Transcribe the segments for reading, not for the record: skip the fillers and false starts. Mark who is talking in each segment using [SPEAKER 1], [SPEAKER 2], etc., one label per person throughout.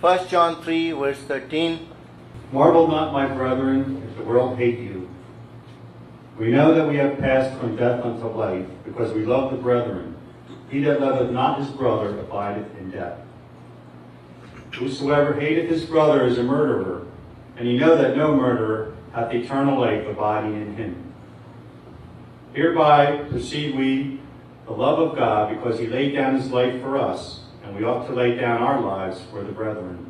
[SPEAKER 1] 1 John 3 verse 13.
[SPEAKER 2] Marvel not, my brethren, if the world hate you. We know that we have passed from death unto life, because we love the brethren. He that loveth not his brother abideth in death. Whosoever hateth his brother is a murderer, and ye know that no murderer hath eternal life abiding in him. Hereby perceive we the love of God, because he laid down his life for us, and we ought to lay down our lives for the brethren.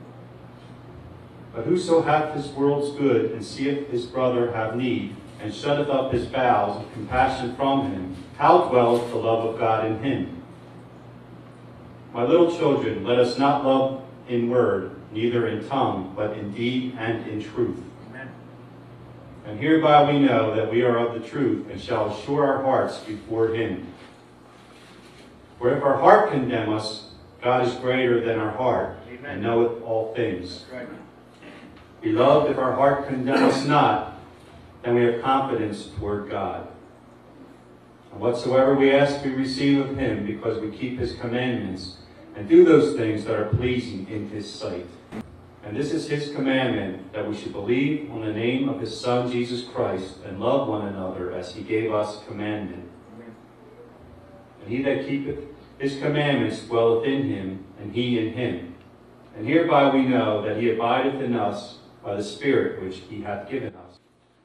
[SPEAKER 2] But whoso hath this world's good, and seeth his brother have need, and shutteth up his bowels of compassion from him, how dwelleth the love of God in him? My little children, let us not love in word, neither in tongue, but in deed and in truth. Amen. And hereby we know that we are of the truth, and shall assure our hearts before him. For if our heart condemn us, God is greater than our heart, Amen, and knoweth all things. Right. Beloved, if our heart condemn us not, then we have confidence toward God. And whatsoever we ask, we receive of him, because we keep his commandments, and do those things that are pleasing in his sight. And this is his commandment, that we should believe on the name of his Son, Jesus Christ, and love one another as he gave us commandment. And he that keepeth his commandments dwelleth in him, and he in him. And hereby we know that he abideth in us by the Spirit which he hath given us.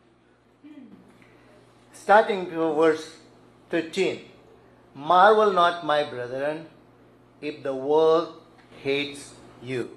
[SPEAKER 1] Starting to verse 13. Marvel not, my brethren, if the world hates you.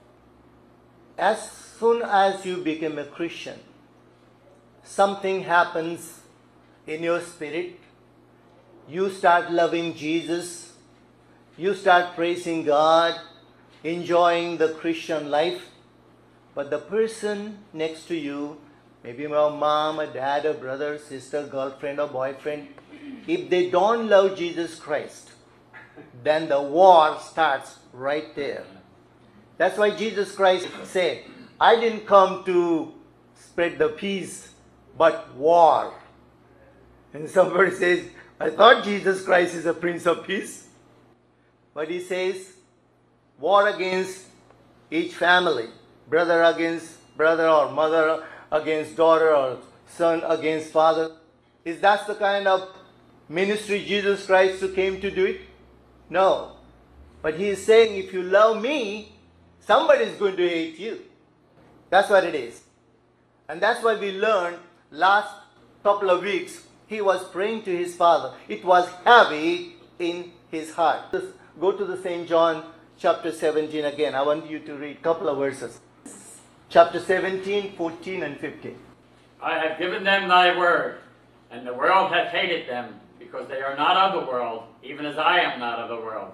[SPEAKER 1] As soon as you become a Christian, something happens in your spirit. You start loving Jesus. You start praising God, enjoying the Christian life. But the person next to you, maybe your mom, a dad, a brother, sister, girlfriend or boyfriend, if they don't love Jesus Christ, then the war starts right there. That's why Jesus Christ said, I didn't come to spread the peace, but war. And somebody says, I thought Jesus Christ is a Prince of Peace. But he says, war against each family. Brother against brother, or mother against daughter, or son against father. Is that the kind of ministry Jesus Christ came to do it? No. But he is saying, if you love me, somebody is going to hate you. That's what it is. And that's why we learned last couple of weeks, he was praying to his Father. It was heavy in his heart. Just go to the St. John chapter 17 again. I want you to read a couple of verses. Chapter 17, 14 and 15.
[SPEAKER 3] I have given them thy word, and the world hath hated them, because they are not of the world, even as I am not of the world.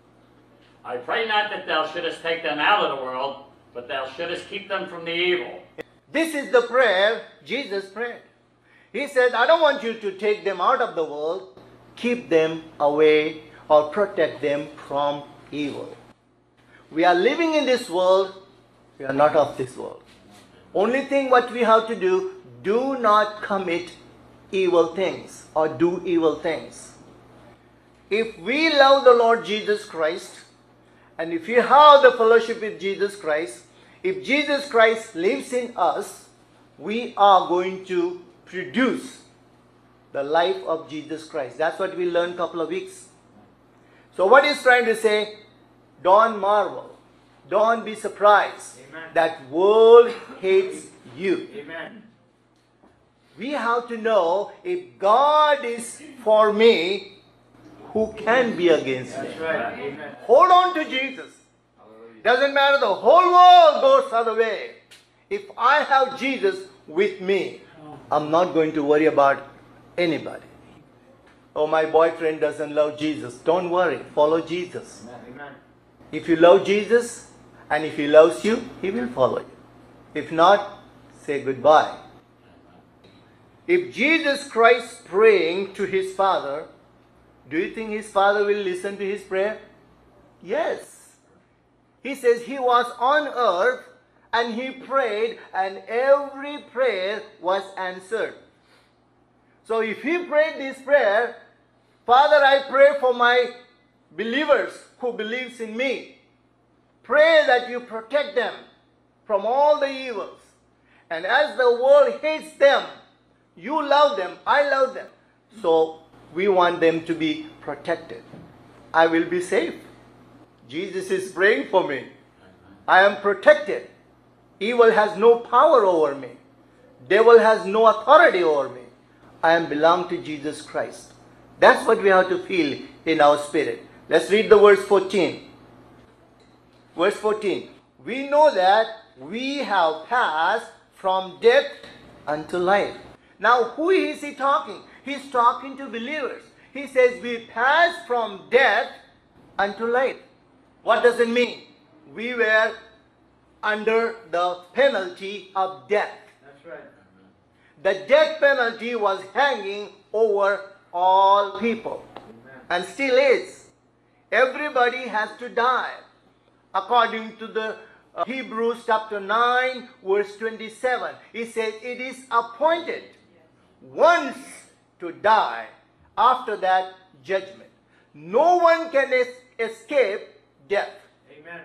[SPEAKER 3] I pray not that thou shouldest take them out of the world, but thou shouldest keep them from the evil.
[SPEAKER 1] This is the prayer Jesus prayed. He said, I don't want you to take them out of the world, keep them away or protect them from evil. We are living in this world, we are not of this world. Only thing what we have to do not commit evil things or do evil things. If we love the Lord Jesus Christ, and if we have the fellowship with Jesus Christ, if Jesus Christ lives in us, we are going to produce the life of Jesus Christ. That's what we learned a couple of weeks. So what he's trying to say, don't marvel. Don't be surprised.
[SPEAKER 3] Amen.
[SPEAKER 1] That world hates you.
[SPEAKER 3] Amen.
[SPEAKER 1] We have to know, if God is for me, who can be against me?
[SPEAKER 3] That's right. Amen.
[SPEAKER 1] Hold on to Jesus. Doesn't matter, the whole world goes other way. If I have Jesus with me, I'm not going to worry about anybody. Oh, my boyfriend doesn't love Jesus. Don't worry. Follow Jesus.
[SPEAKER 3] Amen.
[SPEAKER 1] If you love Jesus, and if he loves you, he will follow you. If not, say goodbye. If Jesus Christ praying to his Father, do you think his Father will listen to his prayer? Yes. He says he was on earth and he prayed, and every prayer was answered. So if he prayed this prayer, Father, I pray for my believers who believes in me. pray that you protect them from all the evils. And as the world hates them, you love them, I love them. So we want them to be protected. I will be safe. Jesus is praying for me. I am protected. Evil has no power over me. Devil has no authority over me. I am belong to Jesus Christ. That's what we have to feel in our spirit. Let's read the verse 14. Verse 14. We know that we have passed from death unto life. Now, who is he talking? He's talking to believers. He says we pass from death unto life. What does it mean? We were under the penalty of death.
[SPEAKER 3] That's right.
[SPEAKER 1] The death penalty was hanging over all people. And still is. Everybody has to die. According to the Hebrews chapter 9 verse 27, it says it is appointed once to die, after that judgment. No one can escape death.
[SPEAKER 3] Amen.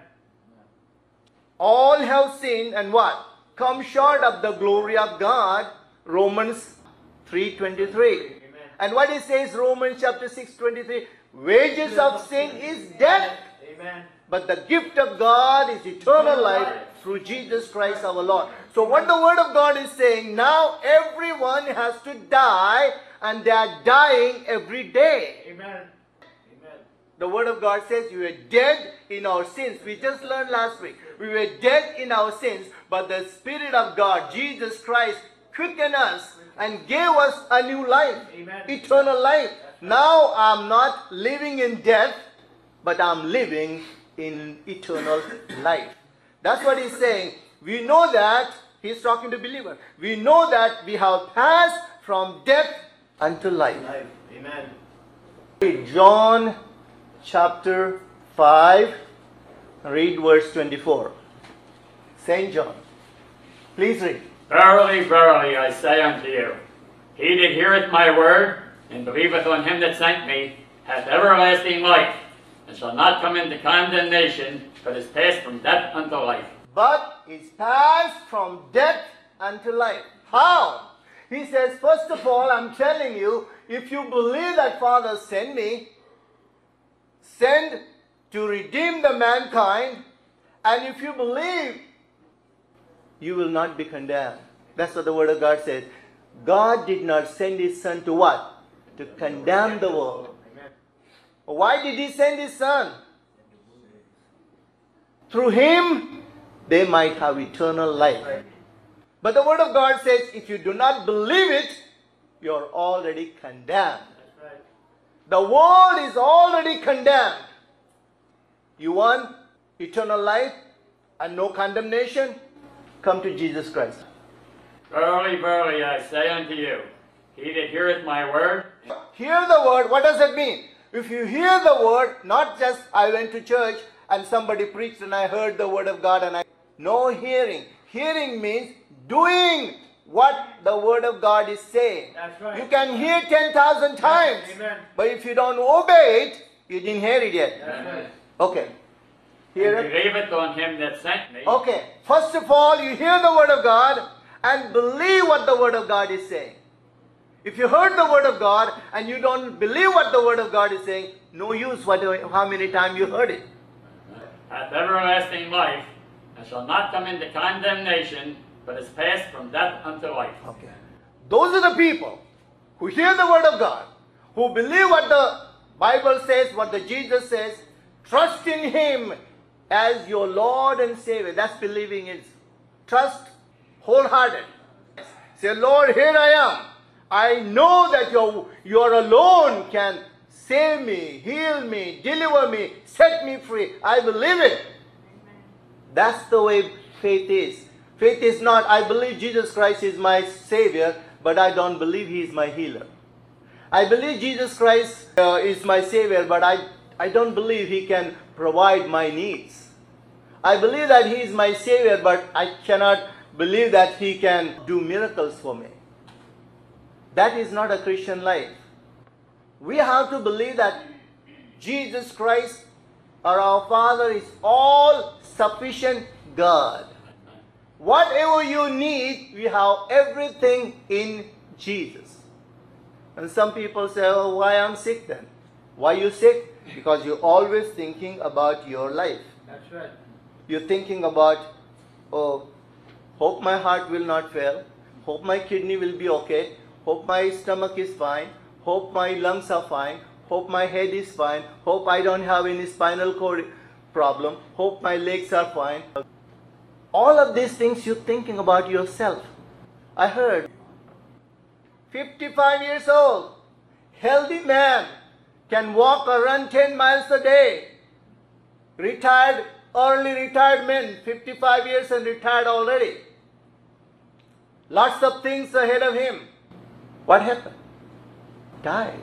[SPEAKER 1] All have sinned and what? Come short of the glory of God. Romans 3:23. And what it says, Romans chapter 6:23, wages of sin is death.
[SPEAKER 3] Amen.
[SPEAKER 1] But the gift of God is eternal life through Jesus Christ our Lord. So what the Word of God is saying, now everyone has to die, and they are dying every day.
[SPEAKER 3] Amen. Amen.
[SPEAKER 1] The Word of God says we were dead in our sins. We just learned last week. We were dead in our sins, but the Spirit of God, Jesus Christ, quickened us and gave us a new life.
[SPEAKER 3] Amen.
[SPEAKER 1] Eternal life. Now I'm not living in death, but I'm living in eternal life. That's what he's saying. We know that, he's talking to believers. We know that we have passed from death unto life.
[SPEAKER 3] Amen.
[SPEAKER 1] Read John chapter 5, read verse 24. St. John. Please read.
[SPEAKER 3] Verily, verily, I say unto you, he that heareth my word, and believeth on him that sent me, hath everlasting life, and shall not come into condemnation, but is passed from death unto life.
[SPEAKER 1] But is passed from death unto life. How? He says, first of all, I'm telling you, if you believe that Father sent me, sent to redeem the mankind, and if you believe, you will not be condemned. That's what the Word of God says. God did not send His Son to what? To condemn the world. Why did He send His Son? Through Him, they might have eternal life. But the Word of God says, if you do not believe it, you're already condemned. The world is already condemned. You want eternal life and no condemnation? Come to Jesus Christ.
[SPEAKER 3] Verily, verily, I say unto you, he that heareth my word,
[SPEAKER 1] Hear the word. What does it mean? If you hear the word, not just I went to church and somebody preached and I heard the word of God and no hearing. Hearing means doing what the word of God is saying.
[SPEAKER 3] That's right.
[SPEAKER 1] You can hear 10,000 times,
[SPEAKER 3] Amen.
[SPEAKER 1] but if you don't obey it, you didn't hear it yet.
[SPEAKER 3] That's right.
[SPEAKER 1] Okay. Hear
[SPEAKER 3] And
[SPEAKER 1] it?
[SPEAKER 3] believeth on him that sent me.
[SPEAKER 1] Okay. First of all, you hear the word of God and believe what the word of God is saying. If you heard the word of God and you don't believe what the word of God is saying, no use how many times you heard it.
[SPEAKER 3] Hath everlasting life, and shall not come into condemnation, but is passed from death unto life.
[SPEAKER 1] Okay. Those are the people who hear the word of God, who believe what the Bible says, what the Jesus says, trust in Him as your Lord and Savior. That's believing is. Trust wholehearted. Say, Lord, here I am. I know that you alone can save me, heal me, deliver me, set me free. I believe it. That's the way faith is. Faith is not, I believe Jesus Christ is my Savior, but I don't believe He is my healer. I believe Jesus Christ is my Savior, but I don't believe He can provide my needs. I believe that He is my Savior, but I cannot believe that He can do miracles for me. That is not a Christian life. We have to believe that Jesus Christ Our Father is all sufficient God. Whatever you need, we have everything in Jesus. And some people say, oh, why I'm sick then? Why you sick? Because you're always thinking about your life.
[SPEAKER 3] That's right.
[SPEAKER 1] You're thinking about, oh, hope my heart will not fail. Hope my kidney will be okay. Hope my stomach is fine. Hope my lungs are fine. Hope my head is fine. Hope I don't have any spinal cord problem. Hope my legs are fine. All of these things you're thinking about yourself. I heard 55 years old, healthy man can walk or run 10 miles a day. Retired, early retired men, 55 years and retired already. Lots of things ahead of him. What happened? Died.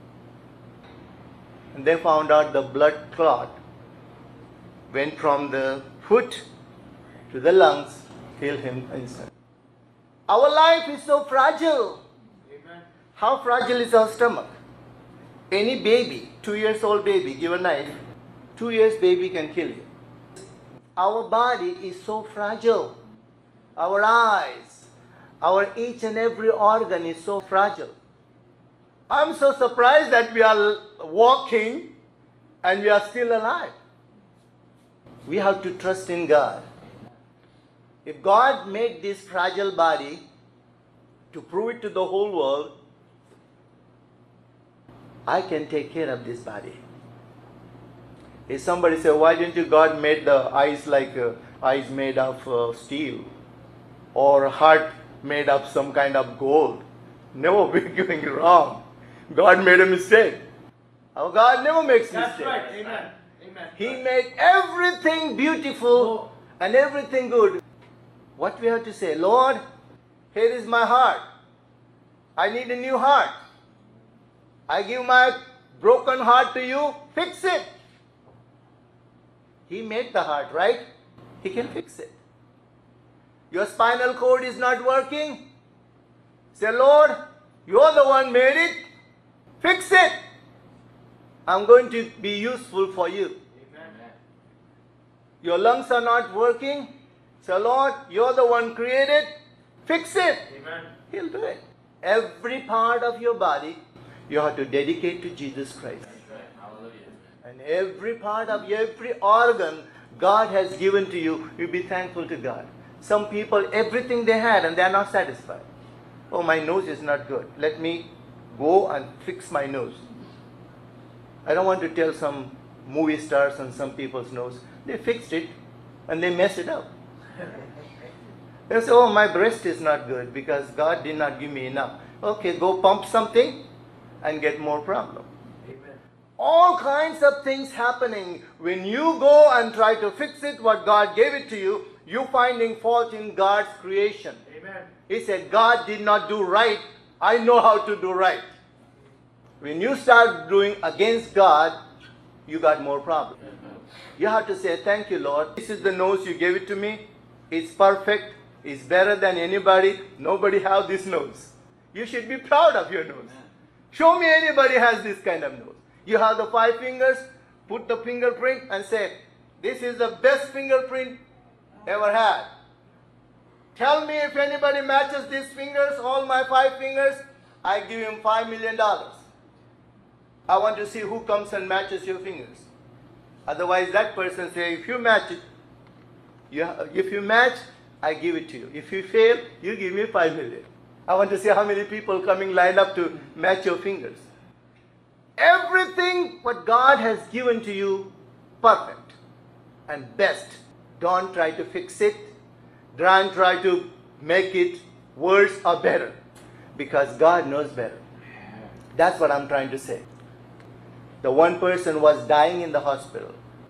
[SPEAKER 1] And they found out the blood clot went from the foot to the lungs, killed him instantly. Our life is so fragile.
[SPEAKER 3] Amen.
[SPEAKER 1] How fragile is our stomach? Any baby, 2 years old baby, give a knife, 2 years baby can kill you. Our body is so fragile. Our eyes, our each and every organ is so fragile. I'm so surprised that we are walking and we are still alive. We have to trust in God. If God made this fragile body to prove it to the whole world, I can take care of this body. If somebody say, why didn't you God made the eyes like eyes made of steel or heart made of some kind of gold? No, we're doing it wrong. God made a mistake. Our God never makes mistakes.
[SPEAKER 3] That's right. Amen. Amen.
[SPEAKER 1] He made everything beautiful and everything good. What we have to say, Lord, here is my heart. I need a new heart. I give my broken heart to you. Fix it. He made the heart, right? He can fix it. Your spinal cord is not working. Say, Lord, you're the one made it. Fix it. I'm going to be useful for you.
[SPEAKER 3] Amen.
[SPEAKER 1] Your lungs are not working. Say, Lord, you're the one created. Fix it.
[SPEAKER 3] Amen.
[SPEAKER 1] He'll do it. Every part of your body, you have to dedicate to Jesus Christ.
[SPEAKER 3] That's right. Hallelujah.
[SPEAKER 1] And every part of every organ God has given to you, you be thankful to God. Some people, everything they had and they are not satisfied. Oh, my nose is not good. Let me go and fix my nose. I don't want to tell some movie stars and some people's nose. They fixed it and they messed it up. They say, oh, my breast is not good because God did not give me enough. Okay, go pump something and get more problem.
[SPEAKER 3] Amen.
[SPEAKER 1] All kinds of things happening. When you go and try to fix it, what God gave it to you, you finding fault in God's creation.
[SPEAKER 3] Amen.
[SPEAKER 1] He said, God did not do right. I know how to do right. When you start doing against God, you got more problems. You have to say, thank you, Lord. This is the nose you gave it to me. It's perfect. It's better than anybody. Nobody have this nose. You should be proud of your nose. Show me anybody has this kind of nose. You have the 5 fingers, put the fingerprint and say, this is the best fingerprint ever had. Tell me if anybody matches these fingers, all my 5 fingers, I give him $5 million. I want to see who comes and matches your fingers. Otherwise that person say, if you match it, if you match, I give it to you. If you fail, you give me $5 million. I want to see how many people coming lined up to match your fingers. Everything what God has given to you, perfect and best. Don't try to fix it. Don't try to make it worse or better. Because God knows better. That's what I'm trying to say. The one person was dying in the hospital.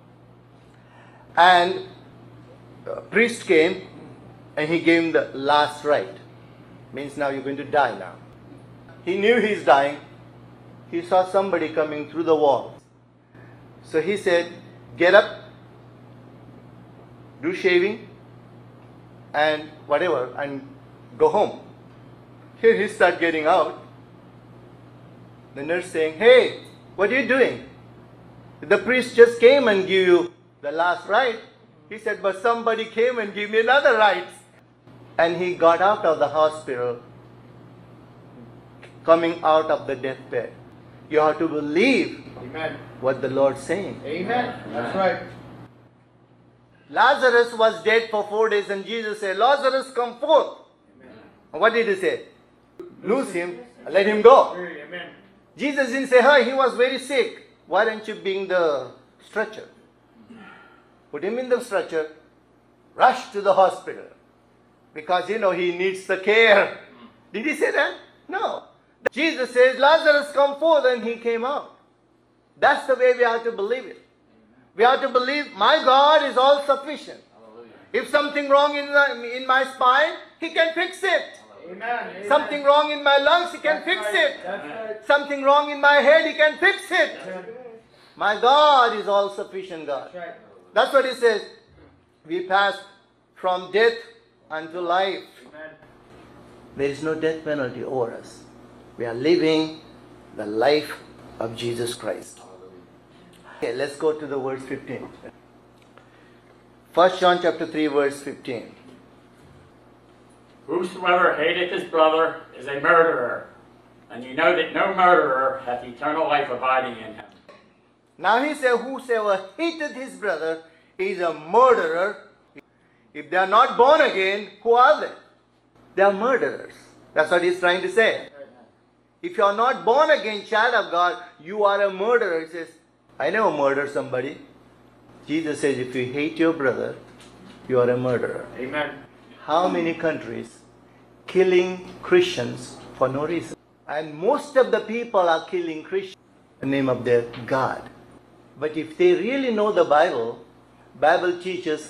[SPEAKER 1] And a priest came and he gave him the last rite. Means now you're going to die now. He knew he's dying. He saw somebody coming through the wall. So he said, get up, do shaving and whatever and go home. Here he started getting out. The nurse saying, hey, what are you doing? The priest just came and gave you the last rite. He said, but somebody came and gave me another rite. And he got out of the hospital, coming out of the deathbed. You have to believe
[SPEAKER 4] Amen.
[SPEAKER 1] what the Lord's saying.
[SPEAKER 4] Amen. That's right.
[SPEAKER 1] Lazarus was dead for 4 days and Jesus said, Lazarus, come forth. What did he say? Loose him, let him go.
[SPEAKER 4] Amen.
[SPEAKER 1] Jesus didn't say, hey, he was very sick. Why don't you bring the stretcher? Put him in the stretcher, rush to the hospital. Because, he needs the care. Did he say that? No. Jesus says, Lazarus, come forth, and he came out. That's the way we have to believe it. We have to believe my God is all sufficient. If something wrong in my spine, He can fix it.
[SPEAKER 4] Amen.
[SPEAKER 1] Something wrong in my lungs, He can fix it.
[SPEAKER 4] That's right.
[SPEAKER 1] Something wrong in my head, He can fix it. My God is all sufficient God.
[SPEAKER 4] That's right.
[SPEAKER 1] That's what He says. We pass from death unto life.
[SPEAKER 4] Amen.
[SPEAKER 1] There is no death penalty over us. We are living the life of Jesus Christ. Okay, let's go to the verse 15. 1 John chapter 3 verse 15.
[SPEAKER 3] Whosoever hateth his brother is a murderer, and you know that no murderer hath eternal life abiding in him.
[SPEAKER 1] Now he said, whosoever hateth his brother is a murderer. If they are not born again, who are they? They are murderers. That's what he's trying to say. If you are not born again, child of God, you are a murderer. He says, I never murdered somebody. Jesus says, if you hate your brother, you are a murderer.
[SPEAKER 4] Amen.
[SPEAKER 1] How many countries killing Christians for no reason? And most of the people are killing Christians in the name of their God. But if they really know the Bible teaches,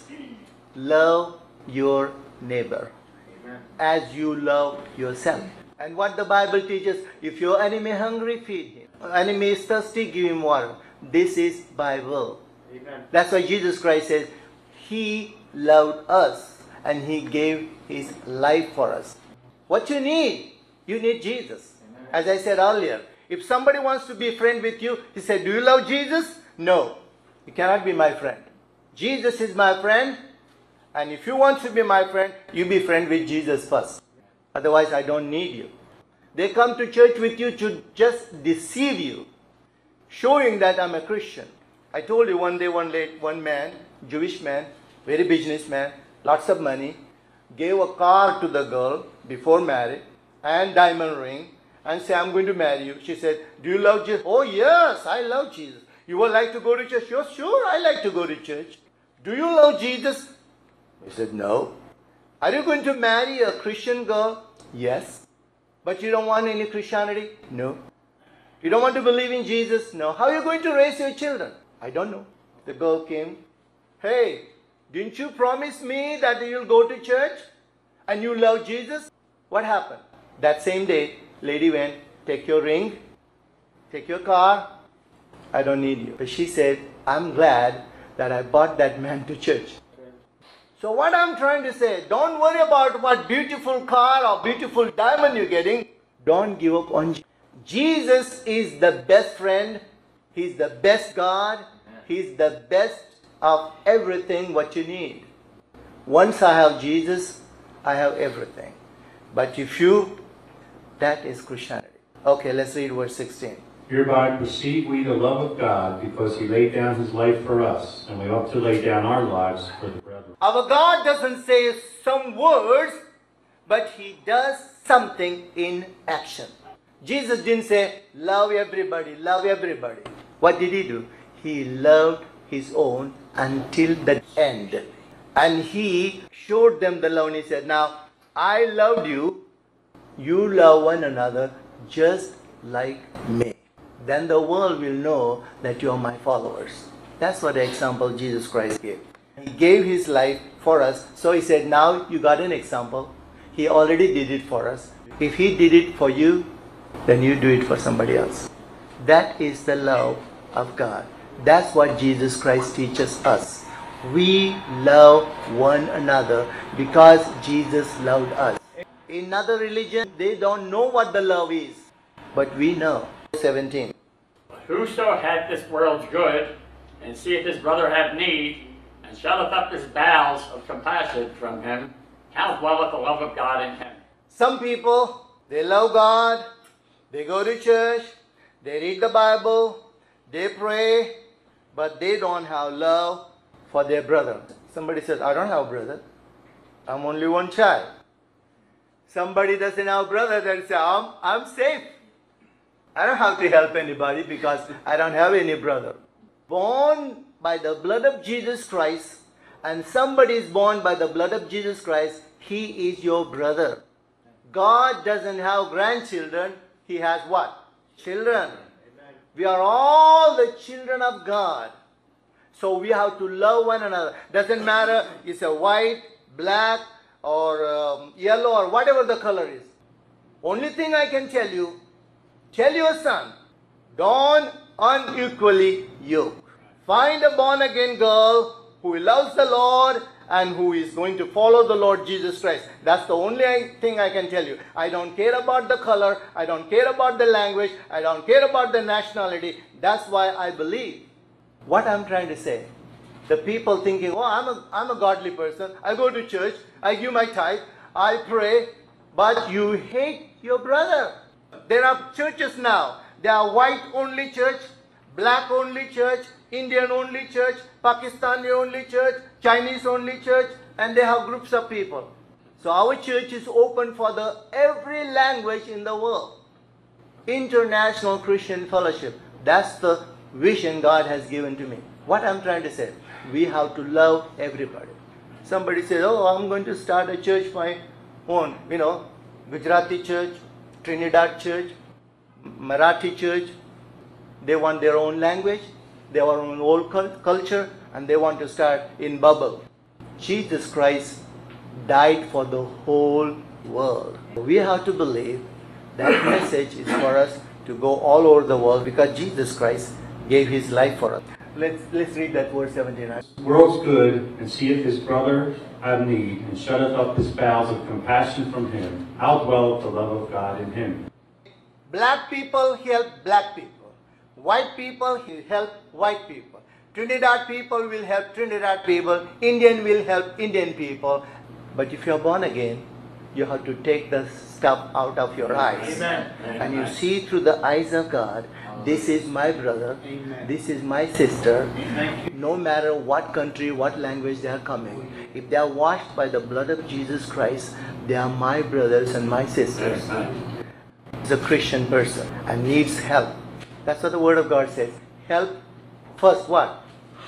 [SPEAKER 1] love your neighbor
[SPEAKER 4] Amen.
[SPEAKER 1] as you love yourself. And what the Bible teaches, if your enemy is hungry, feed him. Enemy is thirsty, give him water. This is Bible.
[SPEAKER 4] Amen.
[SPEAKER 1] That's why Jesus Christ says, He loved us and He gave His life for us. What you need Jesus. As I said earlier, if somebody wants to be a friend with you, he said, do you love Jesus? No, you cannot be my friend. Jesus is my friend, and if you want to be my friend, you be friend with Jesus first. Otherwise, I don't need you. They come to church with you to just deceive you, showing that I'm a Christian. I told you one day, one man, Jewish man, very businessman, lots of money, gave a car to the girl before marriage and diamond ring and said, I'm going to marry you. She said, do you love Jesus? Oh yes, I love Jesus. You would like to go to church? Yes, sure, I like to go to church. Do you love Jesus? He said, no. Are you going to marry a Christian girl? Yes. But you don't want any Christianity? No. You don't want to believe in Jesus? No. How are you going to raise your children? I don't know. The girl came. Hey, didn't you promise me that you'll go to church and you love Jesus? What happened? That same day, lady went, take your ring, take your car. I don't need you. But she said, I'm glad that I brought that man to church. So what I'm trying to say, don't worry about what beautiful car or beautiful diamond you're getting. Don't give up on Jesus. Jesus is the best friend. He's the best God. He's the best of everything what you need. Once I have Jesus, I have everything. But if you, that is Christianity. Okay, let's read verse 16.
[SPEAKER 2] Hereby perceive we the love of God, because He laid down His life for us, and we ought to lay down our lives for the brethren.
[SPEAKER 1] Our God doesn't say some words, but He does something in action. Jesus didn't say, love everybody, love everybody. What did He do? He loved His own until the end. And He showed them the love and He said, now, I loved you, you love one another just like me. Then the world will know that you are my followers. That's what the example Jesus Christ gave. He gave His life for us. So He said, now you got an example. He already did it for us. If He did it for you, then you do it for somebody else. That is the love of God. That's what Jesus Christ teaches us. We love one another because Jesus loved us. In other religion, they don't know what the love is. But we know. 17.
[SPEAKER 3] whoso hath this world's good, and seeth his brother have need, and shutteth up his bowels of compassion from him, how dwelleth the love of God in him?
[SPEAKER 1] Some people, they love God, they go to church, they read the Bible, they pray, but they don't have love for their brother. Somebody says, I don't have a brother. I'm only one child. Somebody doesn't have a brother, they'll say, I'm safe. I don't have to help anybody because I don't have any brother. Born by the blood of Jesus Christ, and somebody is born by the blood of Jesus Christ, he is your brother. God doesn't have grandchildren, he has what? Children. We are all the children of God. So we have to love one another. Doesn't matter, it's a white, black, or yellow, or whatever the color is. Only thing I can tell you, tell your son, don't unequally yoke. Find a born again girl who loves the Lord and who is going to follow the Lord Jesus Christ. That's the only thing I can tell you. I don't care about the color. I don't care about the language. I don't care about the nationality. That's why I believe. What I'm trying to say, the people thinking, oh, I'm a godly person. I go to church. I give my tithe. I pray. But you hate your brother. There are churches now. There are white only church, black only church, Indian only church, Pakistani only church, Chinese only church, and they have groups of people. So our church is open for every language in the world. International Christian Fellowship. That's the vision God has given to me. What I'm trying to say, we have to love everybody. Somebody says, oh, I'm going to start a church my own, Gujarati church, Trinidad church, Marathi church. They want their own language, their own old culture, and they want to start in bubble. Jesus Christ died for the whole world. We have to believe that message is for us to go all over the world because Jesus Christ gave his life for us. Let's read that verse 79.
[SPEAKER 2] The world's good, and seeth his brother have need, and shutteth up his bowels of compassion from him. How dwelleth the love of God in him?
[SPEAKER 1] Black people help black people. White people help white people. Trinidad people will help Trinidad people. Indian will help Indian people. But if you're born again, you have to take the stuff out of your eyes.
[SPEAKER 3] Amen.
[SPEAKER 1] And you see through the eyes of God, this is my brother, this is my sister. No matter what country, what language they are coming, if they are washed by the blood of Jesus Christ, they are my brothers and my sisters. Is a Christian person and needs help. That's what the Word of God says. Help first what?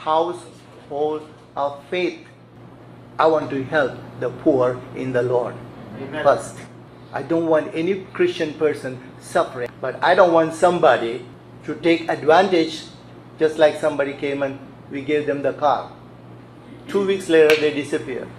[SPEAKER 1] Household of faith. I want to help the poor in the Lord.
[SPEAKER 3] Amen.
[SPEAKER 1] First. I don't want any Christian person suffering, but I don't want somebody to take advantage just like somebody came and we gave them the car. 2 weeks later they disappear.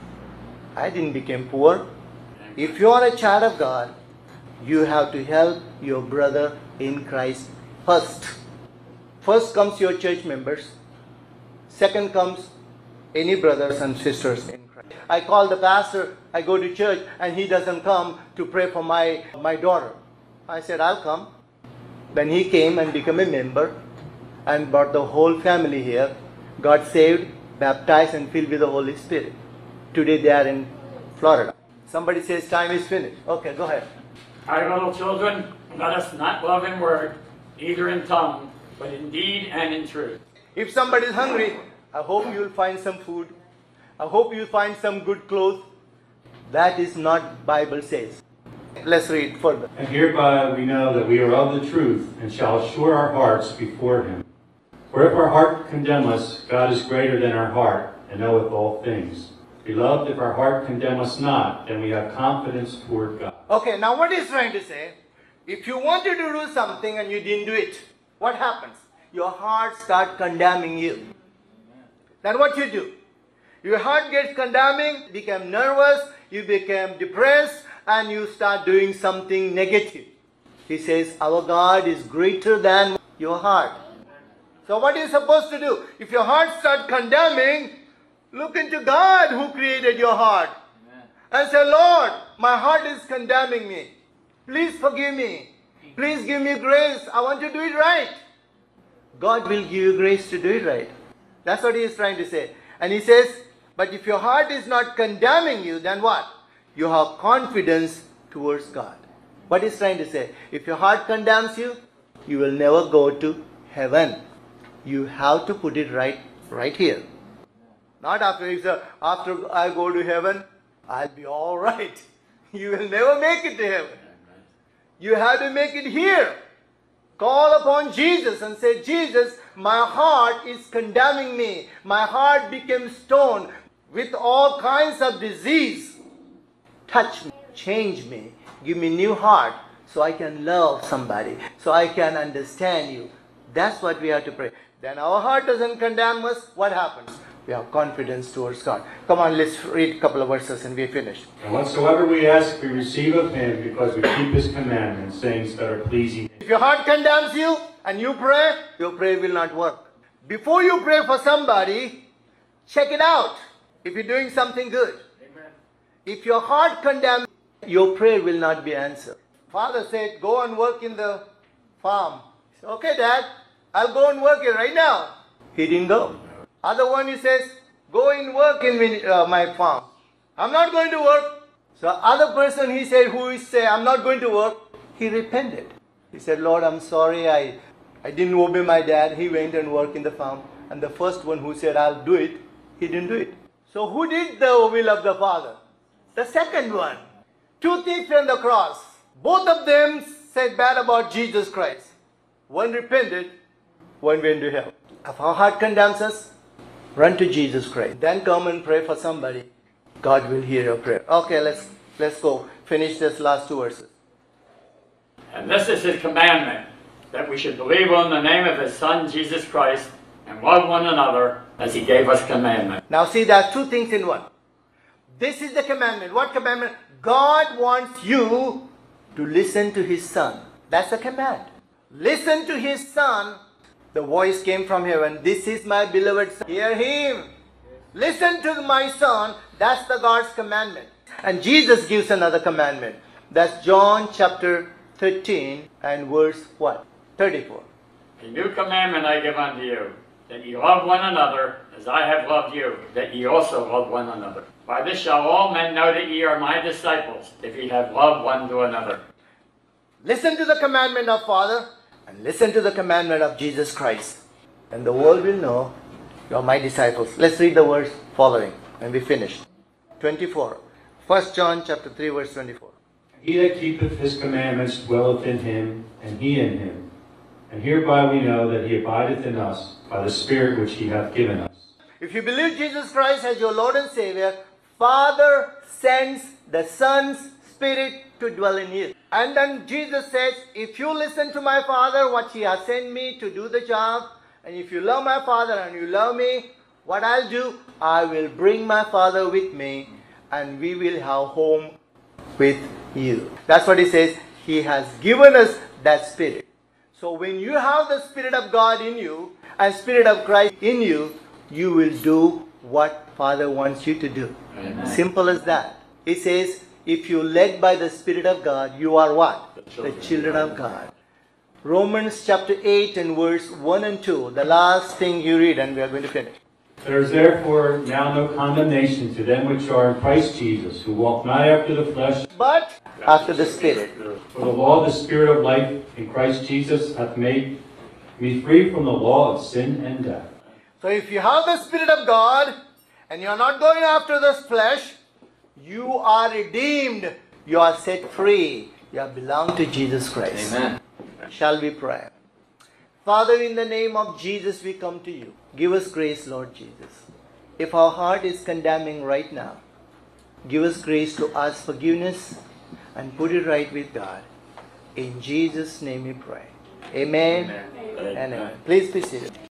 [SPEAKER 1] I didn't become poor. If you are a child of God, you have to help your brother in Christ first. First comes your church members. Second comes any brothers and sisters in Christ. I call the pastor, I go to church, and he doesn't come to pray for my daughter. I said, I'll come. Then he came and became a member and brought the whole family here. Got saved, baptized, and filled with the Holy Spirit. Today they are in Florida. Somebody says time is finished. Okay, go ahead.
[SPEAKER 3] My little children, let us not love in word, neither in tongue, but in deed and in truth.
[SPEAKER 1] If somebody is hungry, I hope you'll find some food. I hope you'll find some good clothes. That is not Bible says. Let's read further.
[SPEAKER 2] And hereby we know that we are of the truth, and shall assure our hearts before him. For if our heart condemn us, God is greater than our heart, and knoweth all things. Beloved, if our heart condemn us not, then we have confidence toward God.
[SPEAKER 1] Okay, now what he's trying to say, if you wanted to do something and you didn't do it, what happens? Your heart starts condemning you. Then what you do? Your heart gets condemning, become nervous, you become depressed, and you start doing something negative. He says, our God is greater than your heart. So what are you supposed to do? If your heart starts condemning, look into God who created your heart. And say, Lord, my heart is condemning me. Please forgive me. Please give me grace. I want to do it right. God will give you grace to do it right. That's what he is trying to say. And he says, but if your heart is not condemning you, then what? You have confidence towards God. What he's trying to say? If your heart condemns you, you will never go to heaven. You have to put it right here. Not after you say, after I go to heaven, I'll be all right. You will never make it to heaven. You have to make it here. Call upon Jesus and say, Jesus, my heart is condemning me. My heart became stone with all kinds of disease. Touch me, change me, give me new heart so I can love somebody, so I can understand you. That's what we have to pray. Then our heart doesn't condemn us. What happens? We have confidence towards God. Come on, let's read a couple of verses and we're finished.
[SPEAKER 2] And whatsoever we ask, we receive of him, because we keep his commandments, things that are pleasing.
[SPEAKER 1] If your heart condemns you and you pray, your prayer will not work. Before you pray for somebody, check it out if you're doing something good.
[SPEAKER 4] Amen.
[SPEAKER 1] If your heart condemns, your prayer will not be answered. Father said, go and work in the farm. He said, okay, Dad, I'll go and work it right now. He didn't go. Other one, he says, go and work in my farm. I'm not going to work. So other person, he said, who is say, I'm not going to work. He repented. He said, Lord, I'm sorry, I didn't obey my dad. He went and worked in the farm. And the first one who said, I'll do it, he didn't do it. So who did the will of the Father? The second one. Two thieves on the cross. Both of them said bad about Jesus Christ. One repented, one went to hell. If our heart condemns us, run to Jesus Christ. Then come and pray for somebody. God will hear your prayer. Okay, let's go. Finish this last two verses.
[SPEAKER 3] And this is his commandment, that we should believe on the name of his Son, Jesus Christ, and love one another as he gave us commandment.
[SPEAKER 1] Now see, there are two things in one. This is the commandment. What commandment? God wants you to listen to his Son. That's the command. Listen to his Son. The voice came from heaven. This is my beloved Son. Hear him. Listen to my Son. That's the God's commandment. And Jesus gives another commandment. That's John chapter 13 and verse what? 34.
[SPEAKER 3] A new commandment I give unto you, that ye love one another, as I have loved you, that ye also love one another. By this shall all men know that ye are my disciples, if ye have loved one to another.
[SPEAKER 1] Listen to the commandment of Father and listen to the commandment of Jesus Christ. And the world will know you are my disciples. Let's read the verse following and we finish. 24. 1 John chapter 3 verse 24.
[SPEAKER 2] He that keepeth his commandments dwelleth in him, and he in him. And hereby we know that he abideth in us, by the Spirit which he hath given us.
[SPEAKER 1] If you believe Jesus Christ as your Lord and Savior, Father sends the Son's Spirit to dwell in you. And then Jesus says, if you listen to my Father, what he has sent me to do the job, and if you love my Father and you love me, what I'll do, I will bring my Father with me, and we will have home with you. That's what he says. He has given us that Spirit. So when you have the Spirit of God in you and Spirit of Christ in you, you will do what Father wants you to do.
[SPEAKER 3] Amen.
[SPEAKER 1] Simple as that. He says, if you're led by the Spirit of God, you are what? The children of God. Romans chapter 8 and verse 1 and 2. The last thing you read and we are going to finish.
[SPEAKER 2] There is therefore now no condemnation to them which are in Christ Jesus, who walk not after the flesh,
[SPEAKER 1] But after the Spirit.
[SPEAKER 2] for the law of the Spirit of life in Christ Jesus hath made me free from the law of sin and death.
[SPEAKER 1] So if you have the Spirit of God and you are not going after this flesh, you are redeemed. You are set free. You are belong to Jesus Christ.
[SPEAKER 4] Amen.
[SPEAKER 1] Shall we pray? Father, in the name of Jesus, we come to you. Give us grace, Lord Jesus. If our heart is condemning right now, give us grace to ask forgiveness and put it right with God. In Jesus' name we pray. Amen.
[SPEAKER 4] Amen.
[SPEAKER 1] And amen. Please be seated.